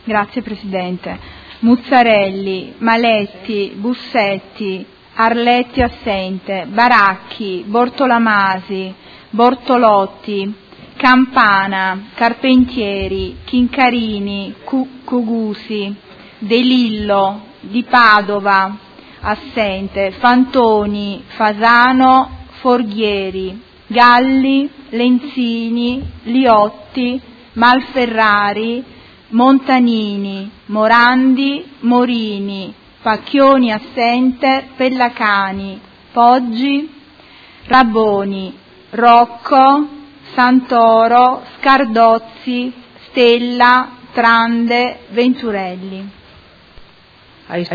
Grazie Presidente. Muzzarelli, Maletti, Bussetti, Arletti assente, Baracchi, Bortolamasi, Bortolotti, Campana, Carpentieri, Chincarini, Cugusi, De Lillo, Di Padova, assente, Fantoni, Fasano, Forghieri, Galli, Lenzini, Liotti, Malferrari, Montanini, Morandi, Morini, Pacchioni assente, Pellacani, Poggi, Raboni, Rocco, Santoro, Scardozzi, Stella, Trande, Venturelli.